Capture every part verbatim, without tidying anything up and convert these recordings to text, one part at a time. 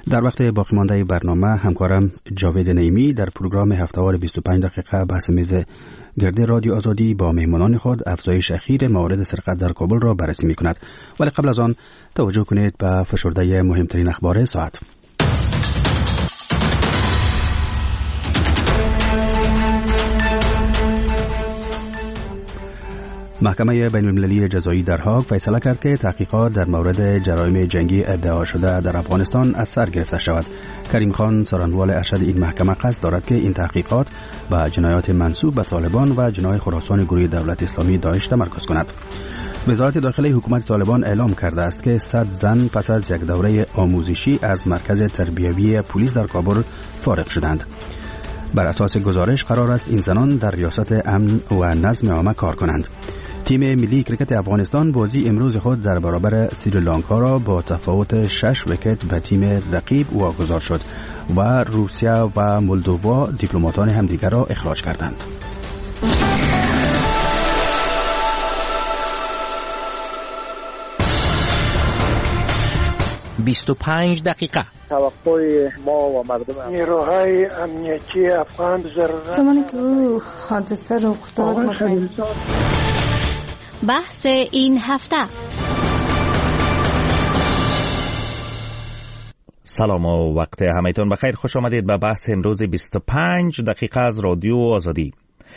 در وقت باقی مانده برنامه همکارم جاوید نعیمی در پروگرام هفته‌وار بیست و پنج دقیقه بحث میز گرد رادیو آزادی با مهمانان خود افزایش اخیر موارد سرقت در کابل را بررسی می‌کند. ولی قبل از آن توجه کنید به فشرده مهمترین اخبار ساعت. محکمه بین المللی جزایی در هاگ فیصله کرد که تحقیقات در مورد جرایم جنگی ادعا شده در افغانستان از سر گرفته شود. کریم خان سرانوال ارشد این محکمه قصد دارد که این تحقیقات به جنایات منسوب به طالبان و جناح خراسان گروه دولت اسلامی داعش تمرکز کند. وزارت داخلی حکومت طالبان اعلام کرده است که صد زن پس از یک دوره آموزشی از مرکز تربیوی پلیس در کابل فارغ شدند. بر اساس گزارش قرار است این زنان در ریاست امن و نظم عامه کار کنند. تیم ملی کرکت افغانستان بازی امروز خود در برابر سریلانکا را با تفاوت شش ویکت به تیم رقیب واگذار شد و روسیه و مولدووا دیپلماتان همدیگر را اخراج کردند. بیست و پنج دقیقه. توقع ما و مردم نیروهای امنیتی افغان ضرورت زمانی که او حادثه رخ داد بحث این هفته. سلام و وقت همه‌تون بخیر. خوش آمدید به بحث امروز بیست و پنج دقیقه از رادیو آزادی.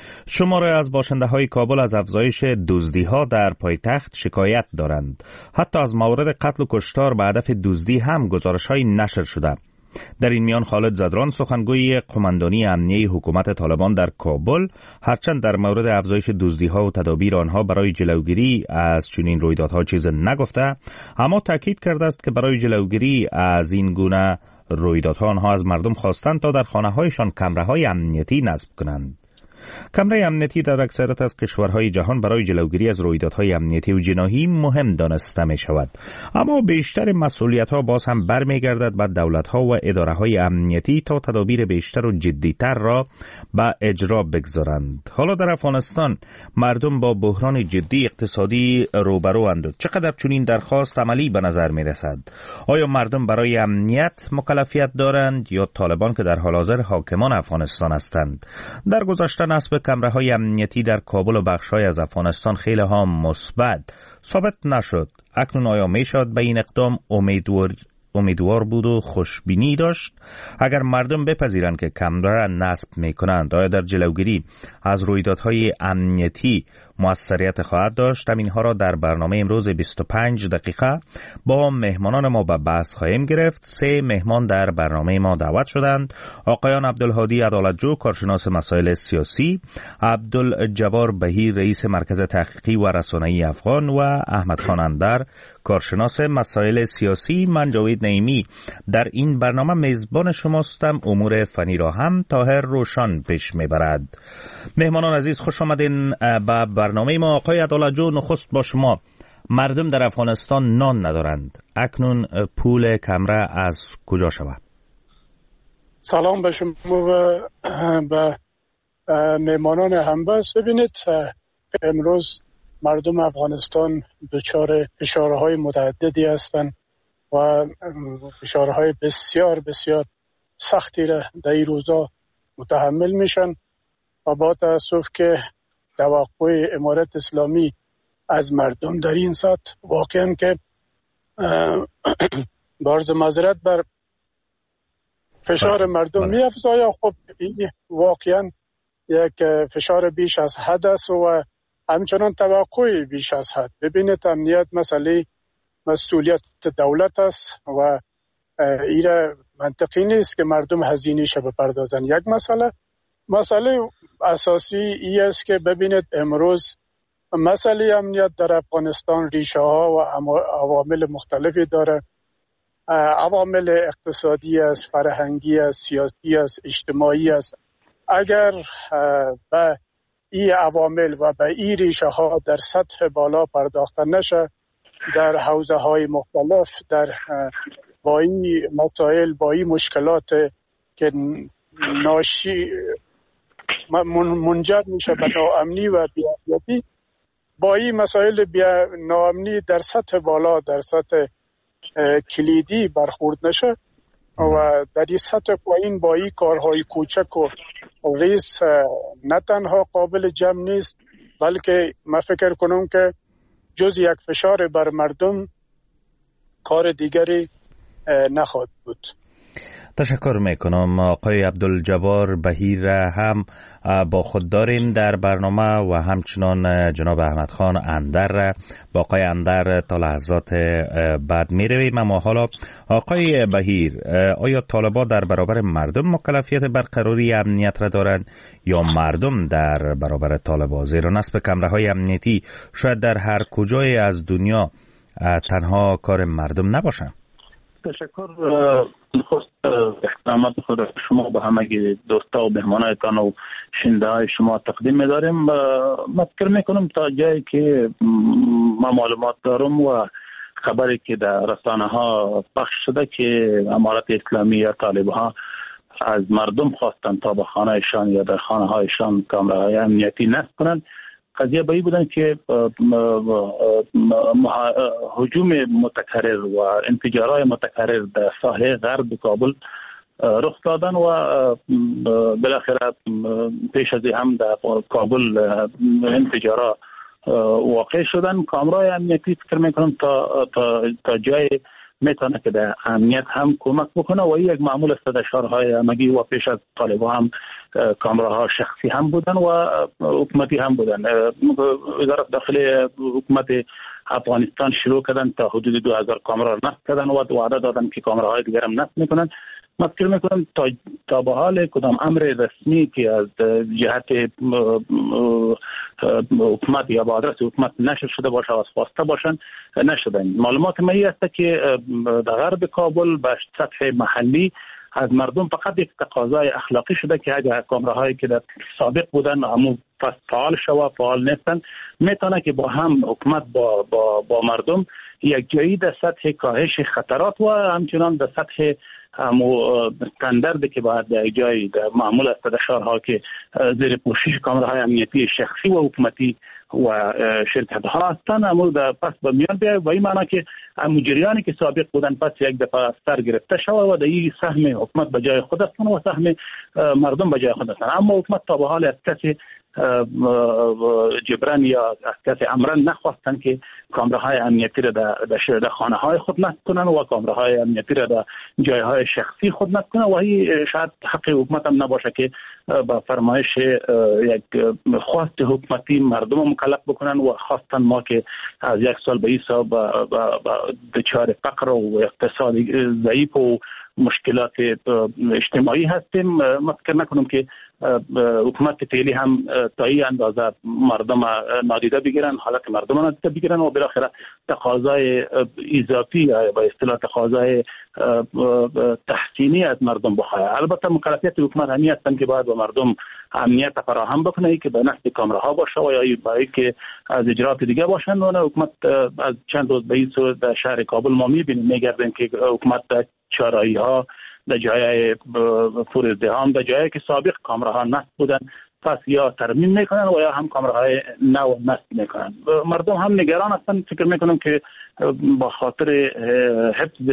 شماره از باشنده های کابل از افزایش دزدی ها در پایتخت شکایت دارند. حتی از موارد قتل و کشتار به هدف دزدی هم گزارش های نشر شده. در این میان خالد زدران سخنگوی قماندانی امنیه حکومت طالبان در کابل هرچند در مورد افزایش دزدی ها و تدابیر آنها برای جلوگیری از چنین رویدادها چیز نگفته، اما تاکید کرده است که برای جلوگیری از این گونه رویدادها آنها از مردم خواستند تا در خانه هایشان کمره های امنیتی نصب کنند. کمره امنیتی در اکثریت از کشورهای جهان برای جلوگیری از رویدادهای امنیتی و جناحی مهم دانسته می شود، اما بیشتر مسئولیت‌ها باز هم برمیگردد به دولت‌ها و اداره‌های امنیتی تا تدابیر بیشتر و جدی‌تر را به اجرا بگذارند. حالا در افغانستان مردم با بحران جدی اقتصادی روبروند. چقدر چنین درخواست عملی به نظر می رسد؟ آیا مردم برای امنیت مکلفیت دارند یا طالبان که در حال حاضر حاکمان افغانستان هستند؟ در گذشته نصب کمره‌های امنیتی در کابل و بخش‌های از افغانستان خیلی ها مثبت ثابت نشد. اکنون آیا میشد به این اقدام امیدوار امیدوار بود و خوشبینی داشت؟ اگر مردم بپذیرند که کمره نصب میکنند، آیا در جلوگیری از رویدادهای امنیتی موثریت خواهد داشت؟ اینها را در برنامه امروز بیست و پنج دقیقه با مهمانان ما به بحث خواهیم گرفت. سه مهمان در برنامه ما دعوت شدند: آقایان عبدالهادی عدالتجو، کارشناس مسائل سیاسی، عبدالجبار بهیر، رئیس مرکز تحقیقی و رسانه‌ای افغان و احمد خان اندر، کارشناس مسائل سیاسی. من جاوید نعیمی در این برنامه میزبان شماستم. امور فنی را هم طاهر روشن پیش میبرد. مهمانان عزیز خوش آمدین به برنامه ما. آقای عدالتجو، نخست با شما. مردم در افغانستان نان ندارند، اکنون پول کمره از کجا شود؟ سلام به شما و به مهمانان همبست. ببینید امروز مردم افغانستان دچار فشارهای متعددی هستند و فشارهای بسیار بسیار سختی را در این روزا متحمل میشن و با تاسف که توقع امارت اسلامی از مردم در این سطح واقعا که بارز معذرت بر فشار مردم می افزاید. خب این واقعا یک فشار بیش از حد است و همچنان توقع بیش از حد. ببینید امنیت مسئله مسئولیت دولت است و این منطقی نیست که مردم هزینه‌اش بپردازن. یک مسئله مسئله اساسی ای است که ببینید امروز مسئله امنیت در افغانستان ریشه ها و عوامل مختلفی داره. عوامل اقتصادی است، فرهنگی است، سیاسی است، اجتماعی است. اگر به این عوامل و به این ریشه ها در سطح بالا پرداخته نشه، در حوزه های مختلف، در با این مسائل، با این مشکلات که ناشی منجر میشه به ناامنی و بی‌امنیتی، با این مسائل بیا ناامنی در سطح بالا، در سطح کلیدی برخورد نشه، و در این سطح پایین با این کارهای کوچک و ریز نه تنها قابل جمع نیست، بلکه من فکر کنم که جز یک فشار بر مردم کار دیگری نخواهد بود. تشکر میکنم. آقای عبدالجبار بهیر هم با خود داریم در برنامه و همچنان جناب احمد خان اندر. با آقای اندر تا لحظات بعد میرویم. اما حالا آقای بهیر، آیا طالبان در برابر مردم مکلفیت برقراری امنیت را دارند یا مردم در برابر طالبان؟ زیرا نصب کمره‌های امنیتی شاید در هر کجای از دنیا تنها کار مردم نباشه. تشکر. خواست احترامات خود شما به همه دوستا و مهمانایتان و شنونده های شما تقدیم می‌داریم. من فکر میکنم تا جایی که ما معلومات دارم و خبری که در رسانه ها پخش شده که امارت اسلامی یا طالبان از مردم خواستن تا به خانه‌شان یا در خانه هایشان کامراهای امنیتی نصب کنند. قضیه به این بودن که هجوم متکرر و انفجارهای متکرر در ساحل غرب کابل رخ دادن و بالاخره پیش از هم در کابل انفجارها واقع شدن. کامرای امنیتی فکر میکنم تا تا تا جای میتونه که در امنیت هم کمک بکنه و این یک معمول است در شهرهای همگی و پیش از طالبان هم کامراها شخصی هم بودن و حکومتی هم بودن. وزارت داخلی حکومت افغانستان شروع کردن تا حدود دو هزار کامرا نصب کردن و وعده دادن که کامراهای دیگر هم نصب میکنن. من فکر میکنم تا تا به حال کدام امر رسمی که از جهت حکومت یا با آدرس حکومت نشر شده باشه و خواسته باشن نشدن. معلومات من این است که در غرب کابل به سطح محلی از مردم فقط یک تقاضای اخلاقی شده که اگر کامراهایی که در سابق بودن همون پس فعال شوا فعال نیستن میتونه که با هم حکومت با با با مردم یک جایی در سطح کاهش خطرات و همچنان در سطح همو استانداردی که باید در جایی در معمول است در شهرها که زیر پوشش کامراهای امنیتی شخصی و حکومتی و شرکت ها هستند اما در پس به میان بیاید و این معنی که مجریانی که سابق بودن پس یک دفعه سر گرفته شود و در این سهم حکومت به جای خود هستند و سهم مردم به جای خود هستند. اما حکومت تا به حال از کسی جبران یا از کسی امرن نخواستن که کامراهای امنیتی را در در خانه های خود نصب کنن و کامراهای امنیتی را در جایهای شخصی خود نصب کنن و این شاید حق حکومت هم نباشه که با فرمایش یک خواست حکومتی مردم مکلف بکنن و خواستن ما که از یک سال به این سال دچار فقر و اقتصاد ضعیف و مشکلات اجتماعی هستیم. من فکر نکنم که حکومت فعلی هم تا این اندازه مردم نادیده بگیرن، حالت مردم نادیده بگیرن و بالاخره تقاضای اضافی یا به اصطلاح تقاضای تحسینی از مردم بخواه. البته مکلفیت حکومت همی هستن که باید به مردم امنیت فراهم بکنه که به نصب کامراها باشه و یا برای که از اجرات دیگه باشن. و حکومت از چند روز به این صورت در شهر کابل ما میبینیم میگردیم که حکومت در چارایی ها در جای فرازدهام در جایی که سابق کامراها نصب بودن پس یا ترمیم میکنن و یا هم کامراهای نو نصب میکنن. مردم هم نگران هستن. فکر میکنم که با خاطر حفظ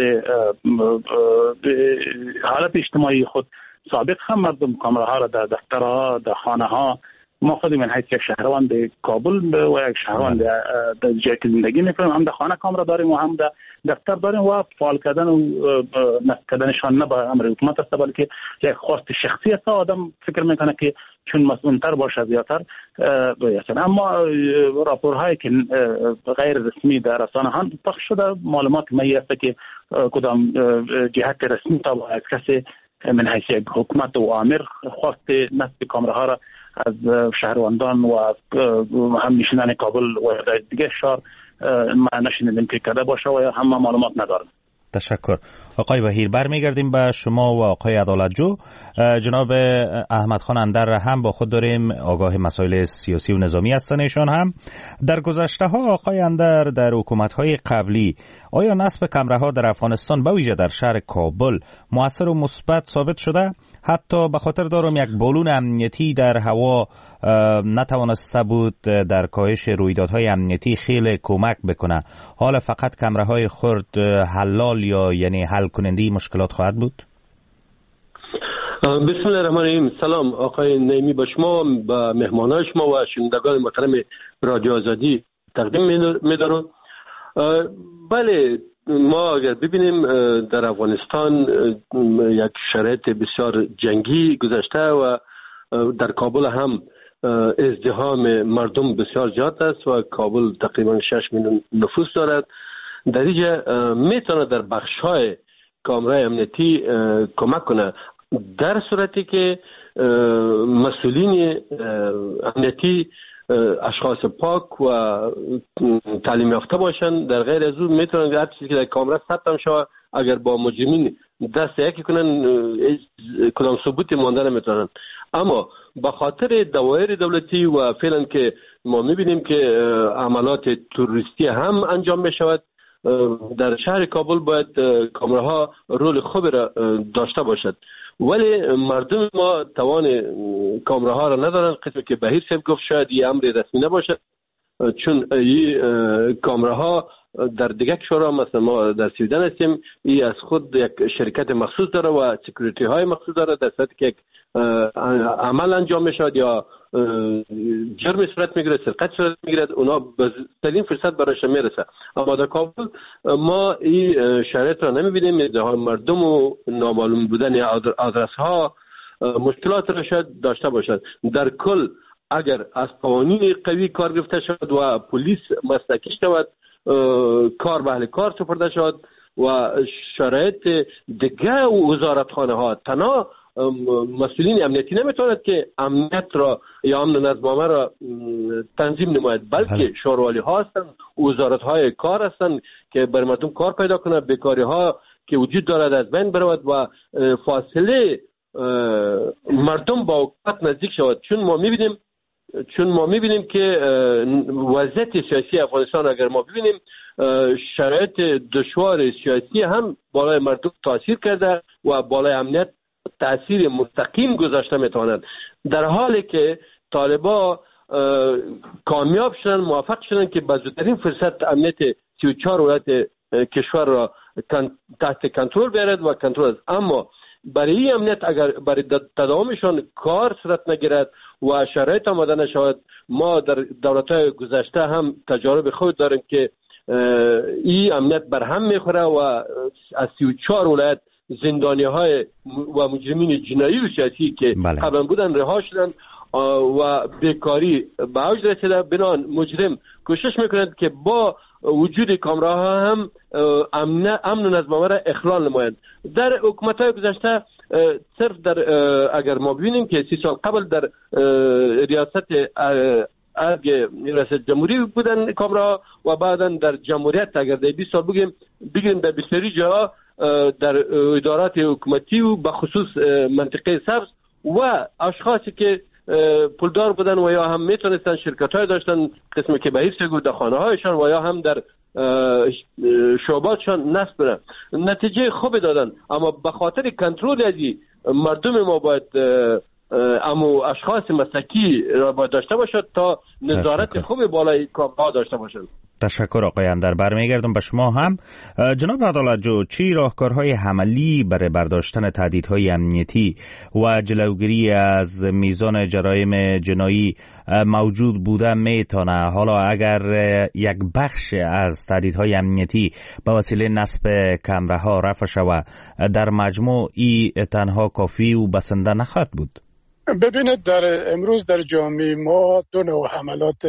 حالت اجتماعی خود سابق هم مردم کامراها را در دفترها در خانه ها ما خود من حیث یک شهروند کابل و یک شهروند در جایی که زندگی میکنیم هم در خانه کامرا داریم و هم در دفتر داریم و فعال کردن و نصب کردنشان نه به امر حکومت است بلکه یک خواست شخصی است. آدم فکر میکنه که چون مسئول‌تر باشه زیادتر باید. اما راپورهایی که غیر رسمی در رسانه ها پخش شده معلومات می است که کدام جهت رسمی تا از کسی من حیث یک حکومت و آمر خواست نصب کامراها را از شهروندان و از همنشینان کابل و دیگه شهر ما نشنیدیم که کرده باشه و هم معلومات ندارم. تشکر. آقای بهیر برمیگردیم به شما و آقای عدالتجو. جناب احمد خان اندر هم با خود داریم، آگاه مسائل سیاسی و نظامی هستن. ایشان هم در گذشته ها آقای اندر در حکومت های قبلی آیا نصب کمرها در افغانستان به ویژه در شهر کابل مؤثر و مثبت ثابت شده؟ حتی به خاطر دارم یک بالون امنیتی در هوا نتوانسته بود در کاهش رویدادهای امنیتی خیلی کمک بکنه. حالا فقط کمرهای خرد حلال فعال یا یعنی حل کننده مشکلات خواهد بود؟ بسم الله الرحمن الرحیم. سلام آقای نعیمی، با شما، با مهمانان شما و شنوندگان محترم رادیو آزادی تقدیم می‌دارم. بله، ما اگر ببینیم در افغانستان یک شرایط بسیار جنگی گذشته و در کابل هم ازدحام مردم بسیار زیاد است و کابل تقریبا شش میلیون نفوس دارد. در اینجا میتونه در بخش‌های کامرای امنیتی کمک کنه، در صورتی که مسئولین امنیتی اشخاص پاک و تعلیم یافته باشند. در غیر از اون میتونن هر چیزی که در کامرا ثبت هم شود، اگر با مجرمین دست یکی کنن کدام ثبوتی مانده نمیتونن. اما به خاطر دوایر دولتی و فعلا که ما میبینیم که عملات تروریستی هم انجام میشود، در شهر کابل باید کامراها رول خوبی را داشته باشد، ولی مردم ما توان کامراها را ندارن. قسمی که بهیر صاحب گفت شاید این امر رسمی نباشد، چون این کامراها در دیگه کشورها، مثلا ما در سویدن هستیم، این از خود یک شرکت مخصوص داره و سکیوریتی های مخصوص داره. در صورتی که یک عمل انجام میشود یا جرم صورت میگیره، سرقت صورت میگیره، اونا به سرین فرصت برایش میرسه. اما در کابل ما این شرایط را نمیبینیم. مردم و نامعلوم بودن آدرس ها مشکلات را شاید داشته باشد. در کل اگر از قوانین قوی کار گرفته شد و پلیس مسلکی شود، کار به اهل کار سپرده شد و شرایط دیگه و وزارتخانه ها، تنها مسئولین امنیتی نمیتواند که امنیت را یا امن نظم عامه را تنظیم نماید، بلکه شوروالی ها هستند، وزارت های کار هستند که بر مردم کار پیدا کنند، بیکاری ها که وجود دارد از بین برود و فاصله مردم با حکومت نزدیک شود. چون ما میبینیم چون ما میبینیم که وضعیت سیاسی افغانستان اگر ما ببینیم، شرایط دشوار سیاسی هم بالای مردم تاثیر کرده و بالای امنیت تاثیر مستقیم گذاشته میتواند، در حالی که طالبا کامیاب شدن، موفق شدن که به زودترین فرصت امنیت سی و چهار ولایت کشور را تحت کنترل بیارد و کنترل است. اما برای این امنیت اگر برای تداومشان کار صورت نگیرد و شرایط آماده نشود، ما در دولت‌های گذشته هم تجارب خود داریم که این امنیت برهم میخوره و از سی و چهار ولایت زندانی‌های و مجرمین جنایی و سیاسی که بله. قبلا بودن رها شدن و بیکاری به اوج رسیده، بنان مجرم کوشش میکنند که با وجود کامراها هم امن امن و نظم را اخلال نمایند. در حکومت‌های گذشته صرف در اگر ما ببینیم که سی سال قبل در ریاست ارگ ریاست جمهوری بودن کامراها و بعدا در جمهوریت اگر در بیست سال بگیم بگیم در بسیاری جاها در ادارات حکومتی و به خصوص منطقه سبز و اشخاصی که پولدار بودن و یا هم میتونستن شرکت های داشتن قسمی که به حفظ گود خانه هایشان و یا هم در شعباتشان نصب برن، نتیجه خوبی دادن. اما به خاطر کنترل ازی مردم ما باید امو اشخاص مسلکی را باید داشته باشد تا نظارت خوبی بالای کارها داشته باشد. تشکر آقای اندر. برمیگردم به شما هم. جناب عدالت‌جو، چی راهکارهای عملی برای برداشتن تهدیدهای امنیتی و جلوگیری از میزان جرایم جنایی موجود بوده میتونه، حالا اگر یک بخش از تهدیدهای امنیتی به وسیله نصب کامراها رفع شود، در مجموع ای تنها کافی و بسنده نخواهد بود؟ ببینید، در امروز در جامعه ما دو نوع حملات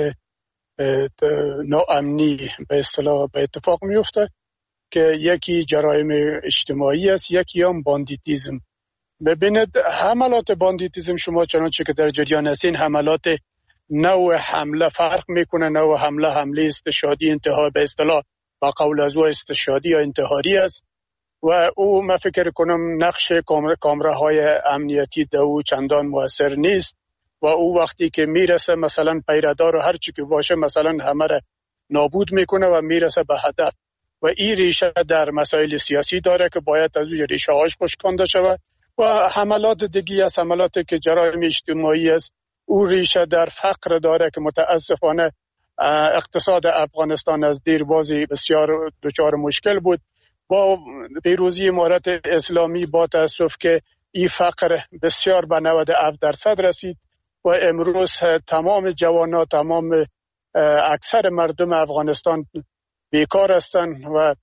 ناامنی به اصطلاح به اتفاق میفته که یکی جرایم اجتماعی است، یکی هم باندیتیزم. ببینید، حملات باندیتیزم شما چنانچه که در جریان هستین، حملات نوع حمله فرق میکنه. نوع حمله حمله استشهادی انتحار به اصطلاح با قول از او استشهادی یا انتحاری است و او من فکر کنم نقش کامراهای امنیتی در او چندان موثر نیست و او وقتی که میرسه مثلا پیردار و هر چی که باشه مثلا همه را نابود میکنه و میرسه به هدف و این ریشه در مسائل سیاسی داره که باید از او ریشه هاش خشکانده شود و حملات دیگی از حملاتی که جرایم اجتماعی است او ریشه در فقر داره که متاسفانه اقتصاد افغانستان از دیربازی بسیار دچار مشکل بود با پیروزی امارت اسلامی با تاسف که این فقر بسیار به نود و هفت درصد رسید و امروز تمام جوانان، تمام اکثر مردم افغانستان بیکار هستند و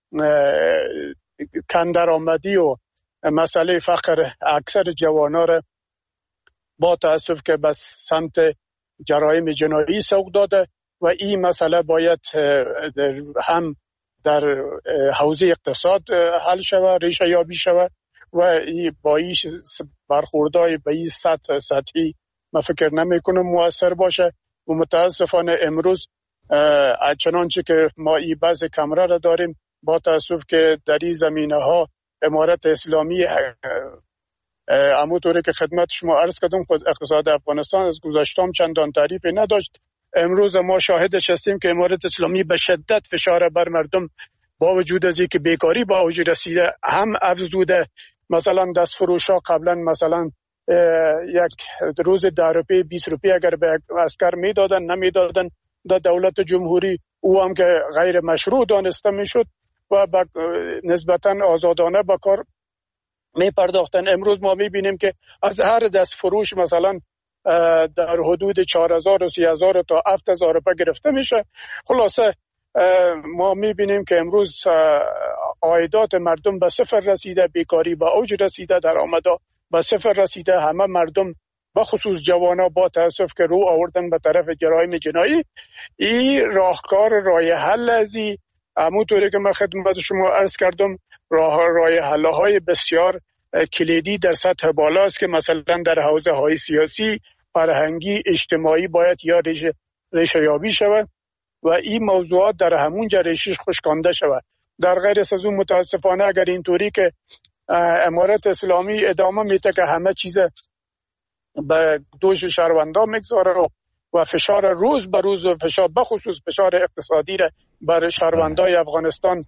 کم درآمدی و مسئله فقر اکثر جوانان را با تاسف که به سمت جرایم جنایی سوق داده و این مسئله باید هم در حوزه اقتصاد حل شود، ریشه یابی شود و ای با این برخوردهای به این سطح سطحی من فکر نمی کنم مؤثر باشه و متاسفانه امروز چنانچه که ما این بعض کمره را داریم با تاسف که در این زمینه ها امارت اسلامی همونطوری که خدمت شما عرض کردم خود اقتصاد افغانستان از گذشتم چندان تعریفی نداشت. امروز ما شاهدش هستیم که امارت اسلامی به شدت فشار بر مردم با وجود از اینکه بیکاری با اوج رسیده هم افزوده. مثلا دست فروش ها قبلا مثلا یک روز ده روپیه بیست روپیه اگر به عسکر میدادن نمیدادن در دولت جمهوری او هم که غیر مشروع دانسته میشد و نسبتا آزادانه به کار می پرداختن. امروز ما می بینیم که از هر دست فروش مثلا در حدود چهار هزار و سی هزار تا هفت هزار روپیه گرفته میشه. خلاصه ما می بینیم که امروز عایدات مردم به صفر رسیده، بیکاری به اوج رسیده، درآمدها به صفر رسیده. همه مردم به خصوص جوانا با تاسف که رو آوردن به طرف جرایم جنایی. این راهکار رای حل ازی همونطوری که من خدمت شما عرض کردم راه رای حل های بسیار کلیدی در سطح بالا است که مثلا در حوزه های سیاسی، فرهنگی، اجتماعی باید یا ریشه ریشه یابی شود و این موضوعات در همون جا ریشش خشکانده شود. در غیر از اون متاسفانه اگر اینطوری که امارت اسلامی ادامه میده که همه چیز به دوش شهروندا میگذاره و فشار روز به روز و فشار بخصوص فشار اقتصادی را بر شهروندای افغانستان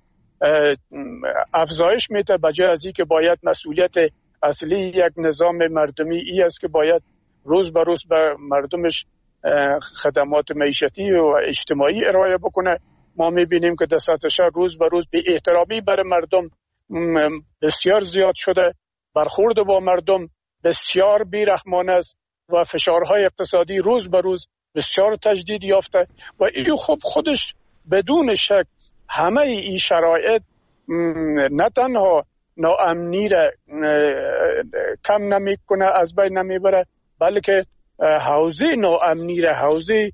افزایش میده، بجای از این که باید مسئولیت اصلی یک نظام مردمی ای است که باید روز به روز به مردمش خدمات معیشتی و اجتماعی ارائه بکنه. ما میبینیم که در سطح شهر روز به روز بی احترامی بر مردم بسیار زیاد شده، برخورد با مردم بسیار بیرحمانه است و فشارهای اقتصادی روز به روز بسیار تجدید یافته و این خب خودش بدون شک همه این شرایط نه تنها ناامنی را کم نمی کنه، از بین نمی بره، بلکه حوزه ناامنی را، حوزه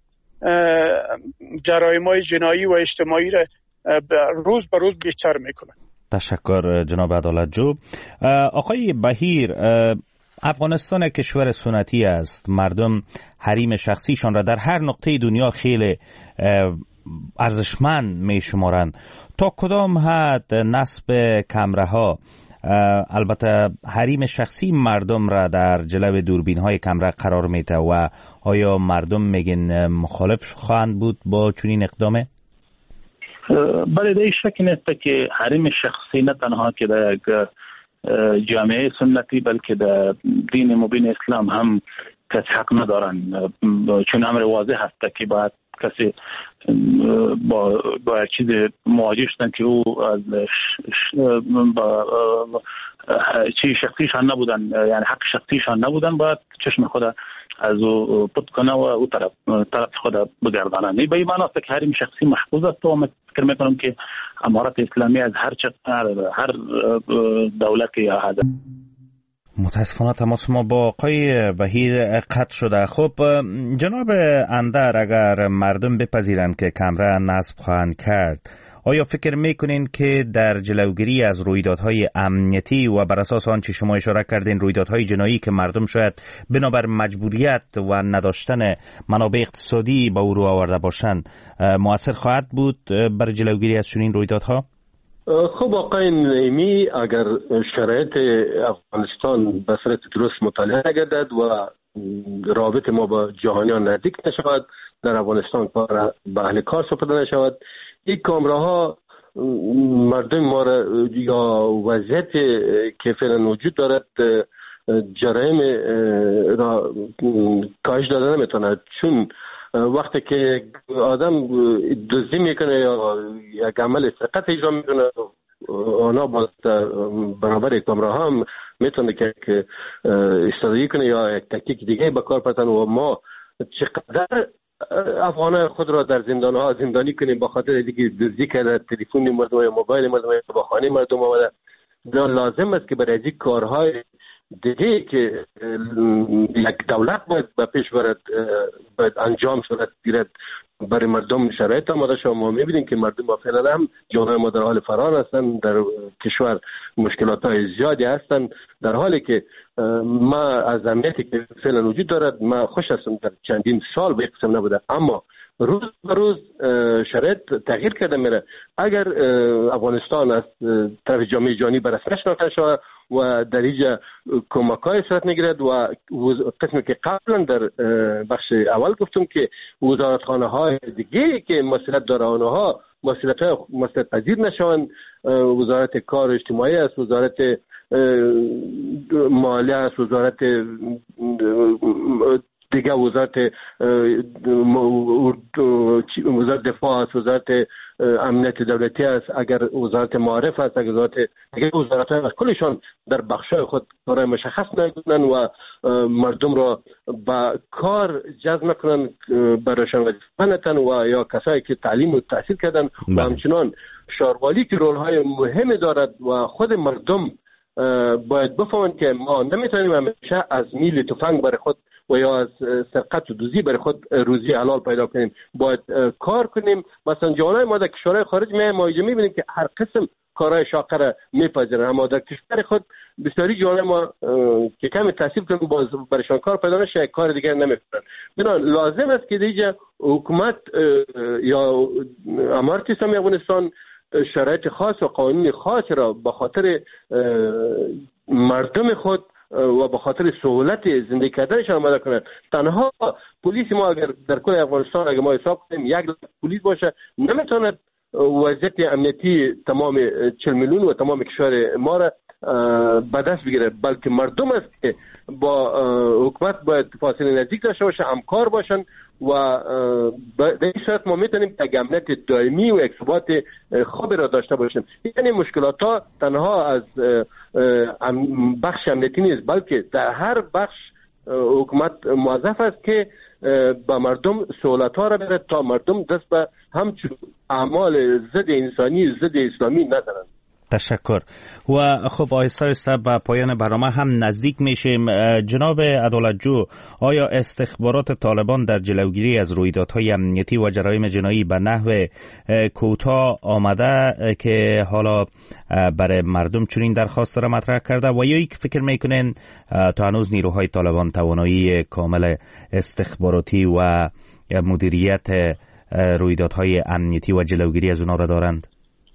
جرایم‌های جنایی و اجتماعی را روز به روز بیشتر میکنه. تشکر جناب عدالت جو. آقای بهیر، افغانستان کشور سنتی است، مردم حریم شخصیشان را در هر نقطه دنیا خیلی ارزشمند می شمارند. تا کدام حد نصب کمره ها البته حریم شخصی مردم را در جلو دوربین های کمره قرار میده و آیا مردم میگن مخالف خواهند بود با چنین اقدامه؟ بله، در شک نیست که حریم شخصی نه تنها که در یک جامعه سنتی بلکه در دین مبین اسلام هم کسی حق ندارن، چون امر واضح هست که باید کسی با با چیز مواجه شدن که او از با چی شخصیشان نبودن، یعنی حق شخصیشان نبودن، باید چشم خود از او پت کنه و او طرف طرف خود بگردانه. به این معنی است که حریم شخصی محفوظ است و من فکر میکنم که امارت اسلامی از هر چقدر هر دولت یا هدف. متاسفانه تماس ما با آقای بهیر قطع شده. خب جناب اندر، اگر مردم بپذیرند که کمره نصب خواهند کرد، آیا فکر میکنین که در جلوگیری از رویدادهای امنیتی و بر اساس آنچه شما اشاره کردین رویدادهای جنایی که مردم شاید بنابر مجبوریت و نداشتن منابع اقتصادی با او رو آورده باشند مؤثر خواهد بود بر جلوگیری از چنین رویدادها؟ خب آقای نعیمی، اگر شرایط افغانستان به صورت درست مطالعه نگردد و رابط ما با جهانیان نزدیک نشود، در افغانستان کار به اهل کار سپرده نشود، این کامره ها مردم ما را یا وضعیت که فعلا وجود دارد جرایم را کاهش داده نمیتونه، چون وقتی که آدم دزدی میکنه یا یک عمل سرقت اجرا میکنه آنها با برابر کامراها هم میتونه که استفاده کنه یا یک تکنیک دیگه به کار ببرن و ما چقدر افغانان خود را در زندان ها زندانی کنیم با خاطر دیگه دزدی کرده تلفن مردم یا موبایل مردم یا با خانه مردم آمده. لازم است که برای این کارهای دیگه که یک دولت باید به پیش برد باید انجام صورت گیرد برای مردم شرایط آماده شد. ما میبینیم که مردم ما فعلا هم جانهای ما در حال فرار هستند، در کشور مشکلات های زیادی هستند، در حالی که ما از امنیتی که فعلا وجود دارد ما خوش هستم در چندین سال به قسم نبوده، اما روز به روز شرایط تغییر کرده میره. اگر افغانستان از طرف جامعه جهانی به رسمیت شناخته شود و در اینجا کمک‌های صورت میگیرد و قسمی که قبلا در بخش اول گفتم که وزارتخانه‌های دیگه که مسئولیت داره آنها مسئولیت مسئولیت پذیر نشوند، وزارت کار اجتماعی است، وزارت مالیه است، وزارت دیگه وزارت وزارت دفاع است، وزارت امنیت دولتی است، اگر وزارت معارف است، اگر وزارت دیگه وزارت های است، کلشان در بخشای خود کارهای مشخص نکنن و مردم را با کار جذب نکنن، برایشان وظیفه نتن و یا کسایی که تعلیم و تحصیل کردن و همچنان شاروالی که رول های مهمی دارد و خود مردم باید بفهمند که ما نمیتونیم همیشه از میل تفنگ برای خود و یا از سرقت و دزدی برای خود روزی حلال پیدا کنیم. باید کار کنیم. مثلا جوانای ما در کشورهای خارج می ما میبینیم که هر قسم کارهای شاقه را میپذیرن، اما در کشور خود بسیاری جوانای ما که کمی تحصیل کنن باز برایشان کار پیدا نشه، کار دیگر نمیکنن. بنابراین لازم است که دیگه حکومت یا امارت اسلامی افغانستان شرایط خاص و قانون خاص را به خاطر مردم خود و به خاطر سهولت زندگی کردنشان آماده کنند. تنها پلیس ما اگر در کل افغانستان اگر ما حساب کنیم یک پلیس باشه نمیتواند وضعیت امنیتی تمام چهل میلیون و تمام کشور ما را به دست بگیره، بلکه مردم است که با حکومت باید فاصله نزدیک داشته باشه، همکار باشن و در این صورت ما میتونیم یک امنیت دائمی و یک ثبات خوبی را داشته باشیم. یعنی مشکلات ها تنها از بخش امنیتی نیست، بلکه در هر بخش حکومت موظف است که با مردم سهولت ها را بده تا مردم دست به همچون اعمال ضد انسانی ضد اسلامی نزنند. تشکر. و خب آهسته آهسته به پایان برنامه هم نزدیک میشیم. جناب عدالتجو، آیا استخبارات طالبان در جلوگیری از رویدادهای امنیتی و جرایم جنایی به نحو کوتاه آمده که حالا برای مردم چنین درخواست را مطرح کرده و یا یک فکر میکنین تا هنوز نیروهای طالبان توانایی کامل استخباراتی و مدیریت رویدادهای امنیتی و جلوگیری از اونا را دارند؟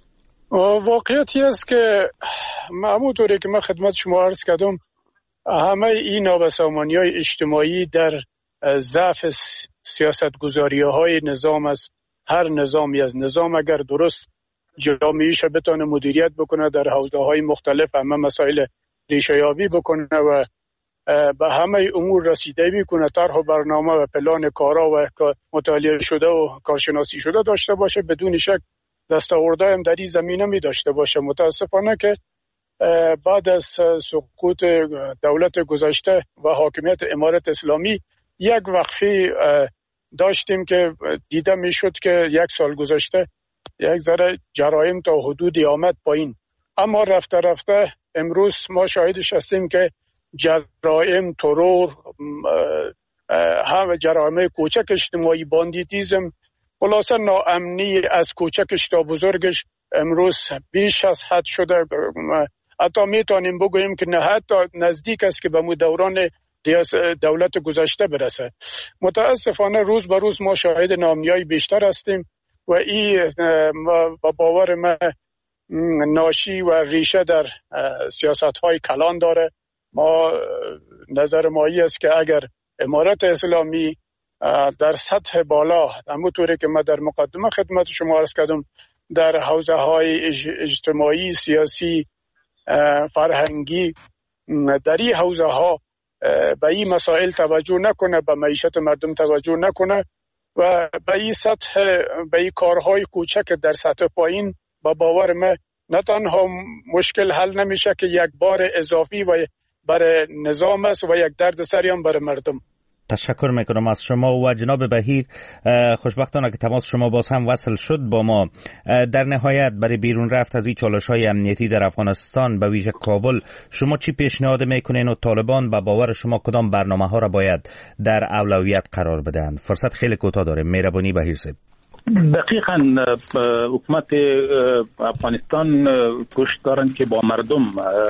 واقعیتی است که همونطوری که من خدمت شما عرض کردم همه این نابسامانی اجتماعی در ضعف سیاست گذاری های نظام است. هر نظامی از نظام اگر درست جامعیش بتونه مدیریت بکنه در حوزه های مختلف همه مسائل ریشه یابی بکنه و به همه امور رسیده بکنه، طرح و برنامه و پلان کارا و مطالعه شده و کارشناسی شده داشته باشه، بدون شک دستاوردهای هم در این زمینه می داشته باشه. متاسفانه که بعد از سقوط دولت گذشته و حاکمیت امارت اسلامی یک وقفی داشتیم که دیده می شد که یک سال گذشته یک ذره جرایم تا حدودی آمد پایین، اما رفته رفته امروز ما شاهدش هستیم که جرایم، ترور، هم جرایم کوچک اجتماعی، باندیتیزم، خلاصه ناامنی از کوچکش تا بزرگش امروز بیش از حد شده. حتی میتونیم بگوییم که نه حتی نزدیک است که به مو دوران دولت گذشته برسه. متاسفانه روز به روز ما شاهد ناامنی‌های بیشتر هستیم و این با باور من ناشی و ریشه در سیاست‌های کلان داره. ما نظر مایی است که اگر امارت اسلامی در سطح بالا همونطوری که من در مقدمه خدمت شما عرض کردم در حوزه های اجتماعی، سیاسی، فرهنگی، در این حوزه ها به این مسائل توجه نکنه، به معیشت مردم توجه نکنه و به این سطح به این کارهای کوچک در سطح پایین با باور من نه تنها مشکل حل نمیشه که یک بار اضافی و برای نظام است و یک درد سری هم برای مردم. تشکر میکنم از شما و جناب بهیر. خوشبختانه که تماس شما باز هم وصل شد با ما. در نهایت برای بیرون رفت از این چالش‌های امنیتی در افغانستان به ویژه کابل شما چی پیشنهاد میکنین و طالبان به باور شما کدام برنامه ها را باید در اولویت قرار بدهند؟ فرصت خیلی کوتاه داره. مهربانی بهیر صاحب. دقیقاً حکومت افغانستان کوشش دارند که با مردم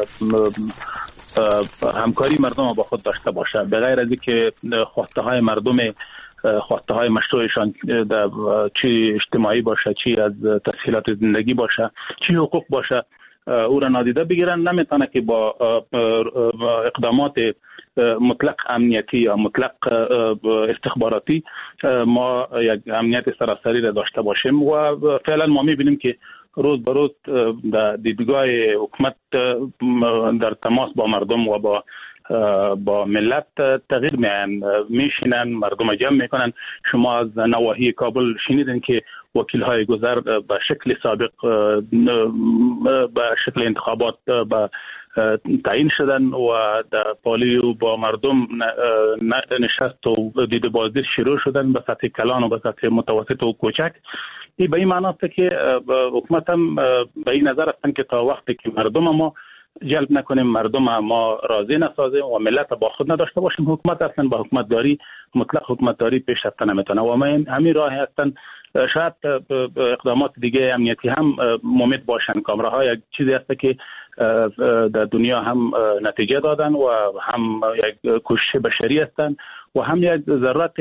همکاری مردم با خود داشته باشه، به غیر از اینکه خواسته های مردم خواسته های مشروعشان چی اجتماعی باشه، چی از تسهیلات زندگی باشه، چی حقوق باشه او را نادیده بگیرن. نمیتونه که با اقدامات مطلق امنیتی یا مطلق استخباراتی ما یک امنیت سراسری را داشته باشیم و فعلا ما میبینیم که روز به روز در دیدگاه حکومت در تماس با مردم و با با ملت تغییر میان، میشینن مردم جمع میکنن. شما از نواحی کابل شنیدین که وکیل های گذر به شکل سابق به شکل انتخابات به تعیین شدن و در پالیو با مردم نشست و دید بازدید شروع شدن به سطح کلان و به سطح متوسط و کوچک. این به این معنی است که حکومت هم به این نظر هستند که تا وقتی که مردم ما جلب نکنیم، مردم ما راضی نسازیم و ملت با خود نداشته باشیم، حکومت اصلا با حکومتداری مطلق حکومتداری پیش رفته نمیتونه و همین راه هستن. شاید اقدامات دیگه امنیتی هم ممد باشن. کامراها یک چیزی هست که در دنیا هم نتیجه دادن و هم یک کوشش بشری هستن و هم یک ضرورت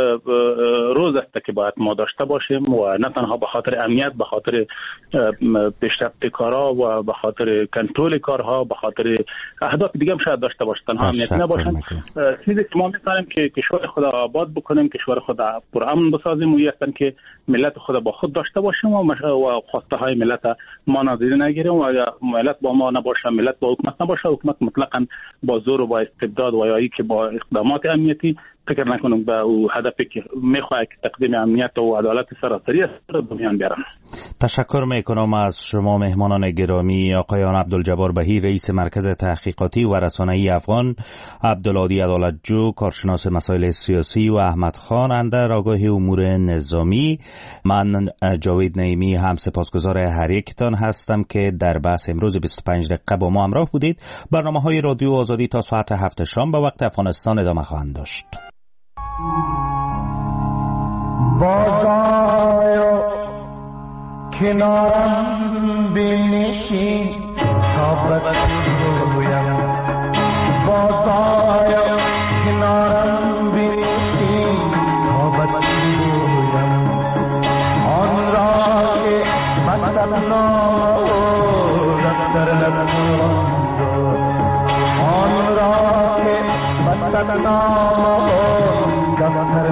روز است که باید ما داشته باشیم و نه تنها به خاطر امنیت، به خاطر پیشرفت کارها و به خاطر کنترل کارها، به خاطر اهداف دیگه هم شاید داشته باشن، تنها امنیت نباشن. چیزی که ما می‌تونیم که کشور خود آباد بکنیم، کشور خود پرامن بسازیم و هستن که ملت خود با خود داشته باشیم و خواسته های ملت ما نادیده نگیریم و ملت با ما نباشه، ملت با حکومت نباشه، حکومت مطلقاً با زور و با استبداد و یا ای که با اقدامات امنیتی فکر نکنم به او هدفی که میخواه که تقدیم امنیت و عدالت سراسری است رو بمیان بیارم. تشکر میکنم از شما مهمانان گرامی، آقایان عبدالجبار بهیر رئیس مرکز تحقیقاتی و رسانه‌ای افغان، عبدالهادی عدالتجو کارشناس مسائل سیاسی و احمد خان اندر آگاه امور نظامی. من جاوید نعیمی هم سپاسگزار هر یکتان هستم که در بحث امروز بیست و پنج دقیقه با ما همراه بودید. برنامه‌های رادیو آزادی تا ساعت هفت شام به وقت افغانستان ادامه خواهند داشت. بازآیو کنارم بنشین تا بگویم، بازآیو کنارم بنشین تا بگویم آن را که مستنام رفتر لبنان، آن را که مستنام